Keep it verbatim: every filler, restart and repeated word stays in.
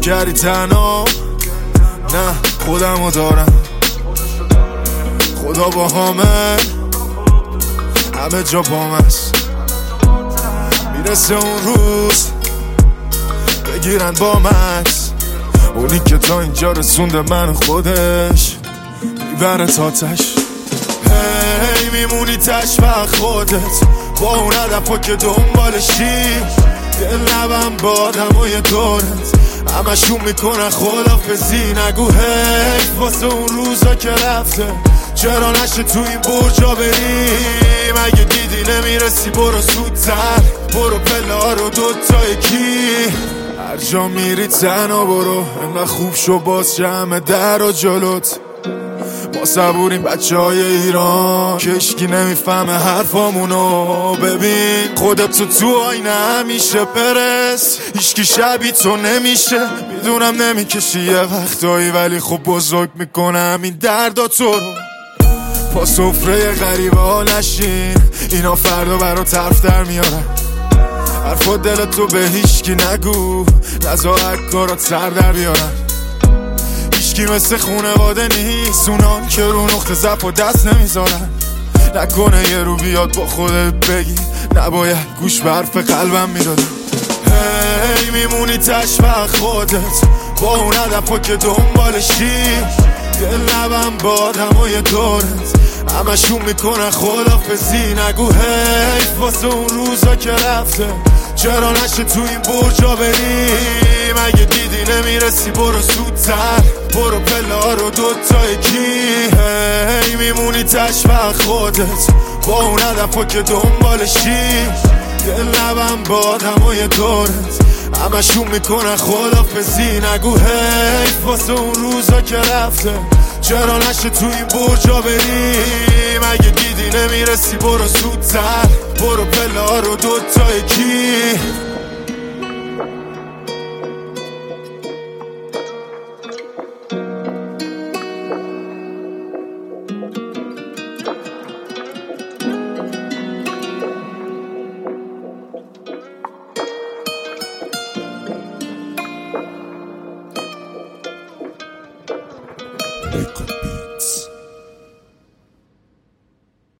کردی تنها، نه خودمو دارم، خدا با همه همه جا بام است. میرسه اون روز بگیرن با مکس، اونی که تا اینجا رسونده من خودش میبره تا تش. هی میمونی تش وقت خودت با اون هدفا که دنبالشی، دل نبم با آدمای دورت همشون میکنن خدافزی. نگو هی واسه اون روزا که رفته، چرا نشه تو این برجا بریم؟ اگه دیدی نمیرسی برو زودتر، برو پله ها رو دوتا یکی، هر جا میری تنها برو، انقدر خوب شو باز جمع در و جلوت. ما صبوریم بچه های ایران، کشکی نمیفهمه حرفامونو. ببین خودت تو تو آینه همیشه برس، هیچکی شبیه تو نمیشه. میدونم نمیکشی یه وقتایی، ولی خب بزرگ میکنه همین دردا تو رو. پا سفره غریبه ها نشین، اینا فردا برا طرف در میارن. حرفا دل تو به هیچکی نگو، نزا کارات سر در بیارن. هیچکی مثل خونواده نیست، اونان که رو نقطه ضعف و دست نمیذارن. نکنه یه رو بیاد با خودت بگی نباید گوش به حرف قلبم میدادم. هی میمونی تش وقت خودت با اون هدفا که دنبالشی، دل نبم با آدمای دورت همشون میکنن خدافزی. نگو هی واسه اون روزا که رفته، چرا نشه تو این برجا بریم؟ اگه دیدی نمیرسی برو زودتر، برو پله ها رو دوتا یکی. هی میمونی تش وقت خودت با اون هدفا که دنبالشی، دل نبم با آدمای دورت همشون میکنن خدافزی. نگو هی واسه اون روزا که رفته، چرا نشه تو این برجا بریم؟ اگه دیدی نمیرسی برو زودتر، برو پله ها رو دوتا یکی.